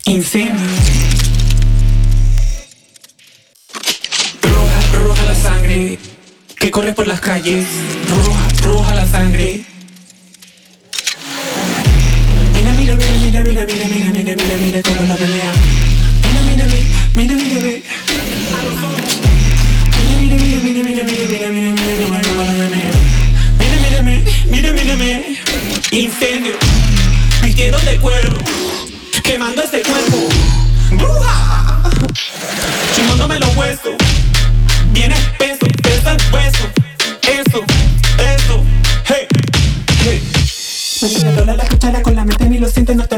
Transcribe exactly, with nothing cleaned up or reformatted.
Incendio. Roja, roja la sangre que corre por las calles. Roja, roja la sangre. Mira, mira, mira, mira, mira, mira, mira, mira, mira, mira cómo la pelea. Mira, mira, mira, mira, mira, mira. A los ojos. Mira, mira, mira, mira, mira, mira, mira, mira, mira, cómo la pelea. Mira, mira, mira, mira, mira. Incendio. Vistieron de cuero, quemando este cuerpo. ¡Bruja! Chimándome los huesos. Bien espeso, pesa el hueso. Eso, eso, hey, hey. Me dobla la cuchara con la mente ni lo siente, no